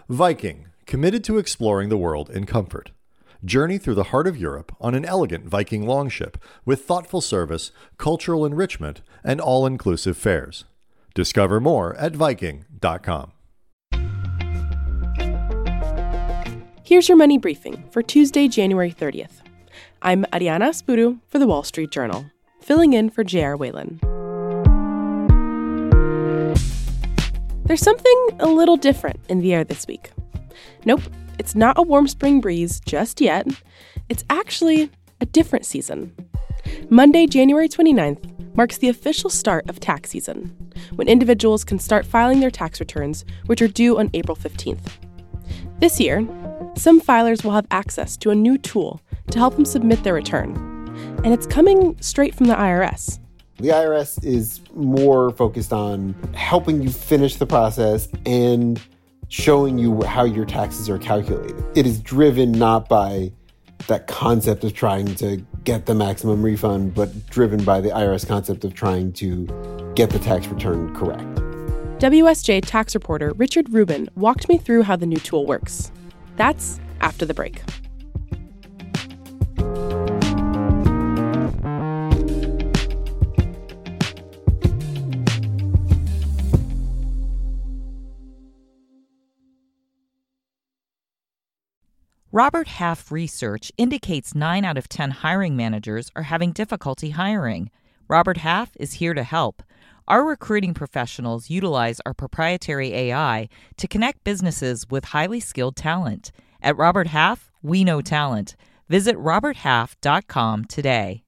Viking, committed to exploring the world in comfort. Journey through the heart of Europe on an elegant Viking longship with thoughtful service, cultural enrichment, and all-inclusive fares. Discover more at Viking.com. Here's your money briefing for Tuesday, January 30th. I'm Ariana Spuru for The Wall Street Journal, filling in for J.R. Whalen. There's something a little different in the air this week. Nope, it's not a warm spring breeze just yet. It's actually a different season. Monday, January 29th, marks the official start of tax season, when individuals can start filing their tax returns, which are due on April 15th. This year, some filers will have access to a new tool to help them submit their return, and it's coming straight from the IRS. The IRS is more focused on helping you finish the process and showing you how your taxes are calculated. It is driven not by that concept of trying to get the maximum refund, but driven by the IRS concept of trying to get the tax return correct. WSJ tax reporter Richard Rubin walked me through how the new tool works. That's after the break. Robert Half research indicates 9 out of 10 hiring managers are having difficulty hiring. Robert Half is here to help. Our recruiting professionals utilize our proprietary AI to connect businesses with highly skilled talent. At Robert Half, we know talent. Visit roberthalf.com today.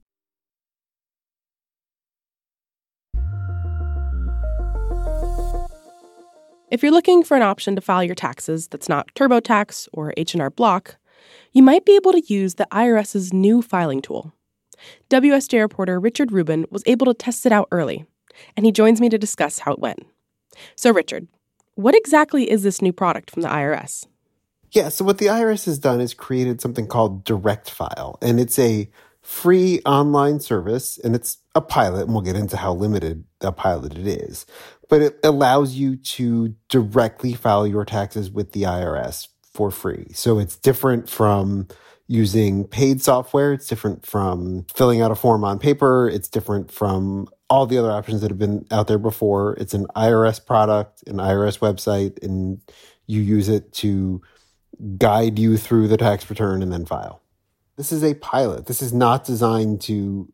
If you're looking for an option to file your taxes that's not TurboTax or H&R Block, you might be able to use the IRS's new filing tool. WSJ reporter Richard Rubin was able to test it out early, and he joins me to discuss how it went. So, Richard, what exactly is this new product from the IRS? Yeah, so what the IRS has done is created something called Direct File, and it's a free online service, and it's a pilot, and we'll get into how limited a pilot it is. But it allows you to directly file your taxes with the IRS for free. So it's different from using paid software. It's different from filling out a form on paper. It's different from all the other options that have been out there before. It's an IRS product, an IRS website, and you use it to guide you through the tax return and then file. This is a pilot. This is not designed to,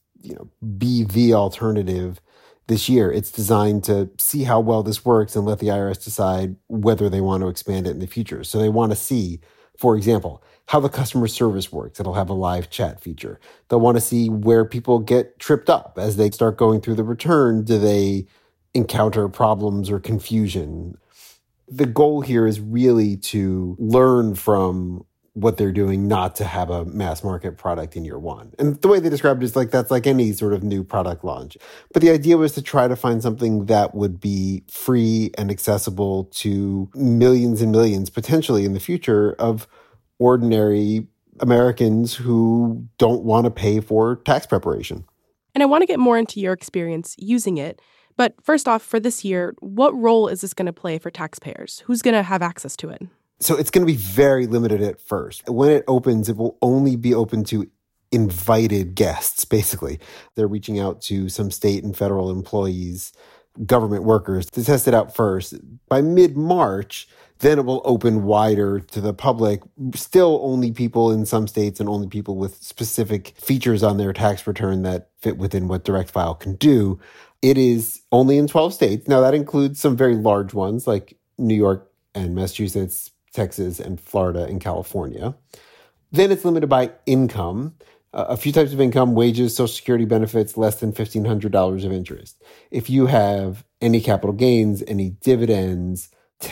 be the alternative this year. It's designed to see how well this works and let the IRS decide whether they want to expand it in the future. So they want to see, for example, how the customer service works. It'll have a live chat feature. They'll want to see where people get tripped up as they start going through the return. Do they encounter problems or confusion? The goal here is really to learn from what they're doing, not to have a mass market product in year one. And the way they described it is that's like any sort of new product launch. But the idea was to try to find something that would be free and accessible to millions and millions, potentially in the future, of ordinary Americans who don't want to pay for tax preparation. And I want to get more into your experience using it. But first off, for this year, what role is this going to play for taxpayers? Who's going to have access to it? So it's going to be very limited at first. When it opens, it will only be open to invited guests, basically. They're reaching out to some state and federal employees, government workers, to test it out first. By mid-March, then it will open wider to the public. Still only people in some states and only people with specific features on their tax return that fit within what Direct File can do. It is only in 12 states. Now, that includes some very large ones like New York and Massachusetts, Texas, and Florida, and California. Then it's limited by income. A few types of income: wages, Social Security benefits, less than $1,500 of interest. If you have any capital gains, any dividends,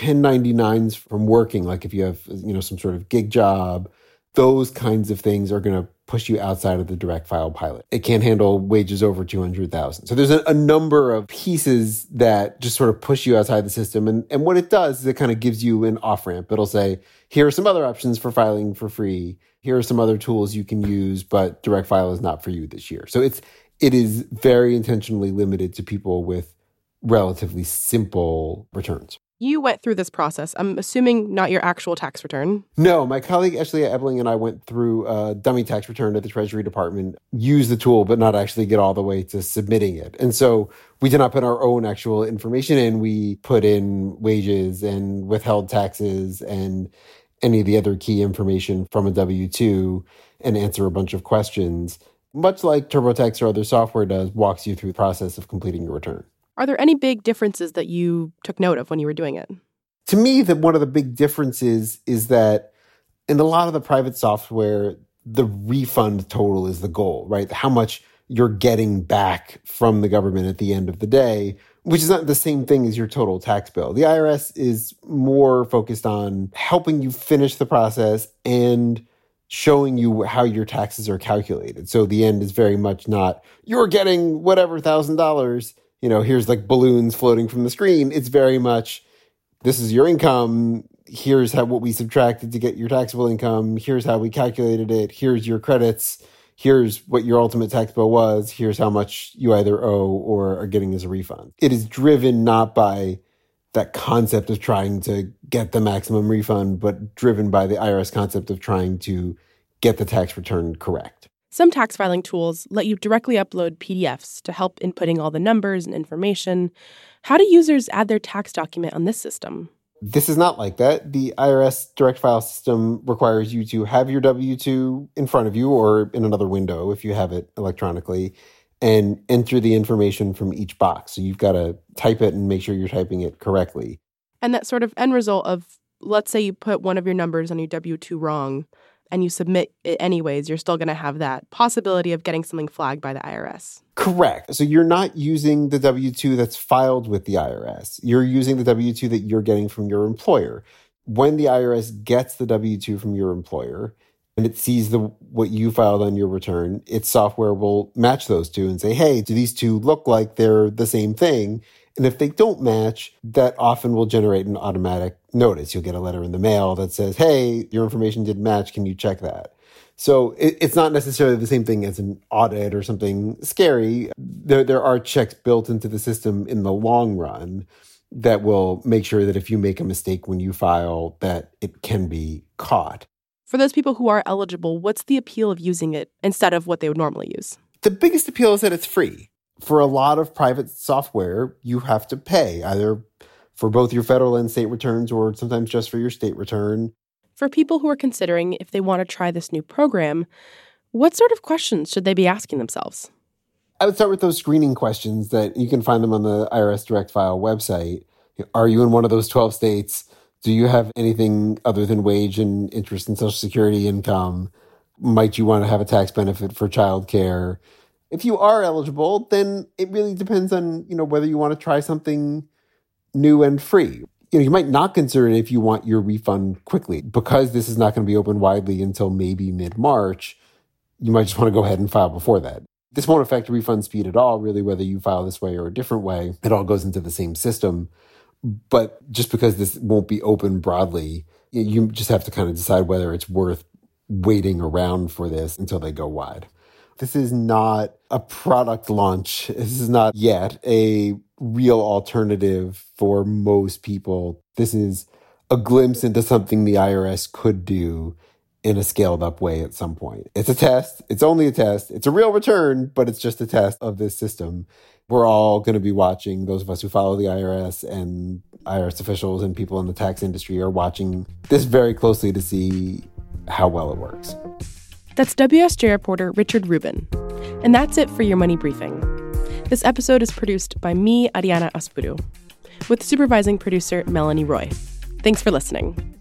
1099s from working, like if you have some sort of gig job, those kinds of things are going to push you outside of the Direct File pilot. It can't handle wages over $200,000. So there's a number of pieces that just sort of push you outside the system. And what it does is it kind of gives you an off-ramp. It'll say, here are some other options for filing for free. Here are some other tools you can use, but Direct File is not for you this year. So it is very intentionally limited to people with relatively simple returns. You went through this process. I'm assuming not your actual tax return. No, my colleague Ashley Ebling and I went through a dummy tax return at the Treasury Department, used the tool, but not actually get all the way to submitting it. And so we did not put our own actual information in. We put in wages and withheld taxes and any of the other key information from a W-2 and answer a bunch of questions. Much like TurboTax or other software does, walks you through the process of completing your return. Are there any big differences that you took note of when you were doing it? To me, one of the big differences is that in a lot of the private software, the refund total is the goal, right? How much you're getting back from the government at the end of the day, which is not the same thing as your total tax bill. The IRS is more focused on helping you finish the process and showing you how your taxes are calculated. So the end is very much not, you're getting whatever $1,000, here's like balloons floating from the screen. It's very much, this is your income. Here's what we subtracted to get your taxable income. Here's how we calculated it. Here's your credits. Here's what your ultimate tax bill was. Here's how much you either owe or are getting as a refund. It is driven not by that concept of trying to get the maximum refund, but driven by the IRS concept of trying to get the tax return correct. Some tax filing tools let you directly upload PDFs to help inputting all the numbers and information. How do users add their tax document on this system? This is not like that. The IRS direct file system requires you to have your W-2 in front of you or in another window if you have it electronically and enter the information from each box. So you've got to type it and make sure you're typing it correctly. And that sort of end result of, let's say you put one of your numbers on your W-2 wrong and you submit it anyways, you're still going to have that possibility of getting something flagged by the IRS. Correct. So you're not using the W-2 that's filed with the IRS. You're using the W-2 that you're getting from your employer. When the IRS gets the W-2 from your employer and it sees what you filed on your return, its software will match those two and say, hey, do these two look like they're the same thing? And if they don't match, that often will generate an automatic notice. You'll get a letter in the mail that says, hey, your information didn't match. Can you check that? So it's not necessarily the same thing as an audit or something scary. There are checks built into the system in the long run that will make sure that if you make a mistake when you file, that it can be caught. For those people who are eligible, what's the appeal of using it instead of what they would normally use? The biggest appeal is that it's free. For a lot of private software, you have to pay either for both your federal and state returns or sometimes just for your state return. For people who are considering if they want to try this new program, what sort of questions should they be asking themselves? I would start with those screening questions that you can find them on the IRS Direct File website. Are you in one of those 12 states? Do you have anything other than wage and interest and Social Security income? Might you want to have a tax benefit for childcare? If you are eligible, then it really depends on, whether you want to try something new and free. You might not consider it if you want your refund quickly. Because this is not going to be open widely until maybe mid-March, you might just want to go ahead and file before that. This won't affect refund speed at all, really, whether you file this way or a different way. It all goes into the same system. But just because this won't be open broadly, you just have to kind of decide whether it's worth waiting around for this until they go wide. This is not a product launch. This is not yet a real alternative for most people. This is a glimpse into something the IRS could do in a scaled up way at some point. It's a test. It's only a test. It's a real return, but it's just a test of this system. We're all going to be watching. Those of us who follow the IRS and IRS officials and people in the tax industry are watching this very closely to see how well it works. That's WSJ reporter Richard Rubin. And that's it for Your Money Briefing. This episode is produced by me, Ariana Aspuru, with supervising producer Melanie Roy. Thanks for listening.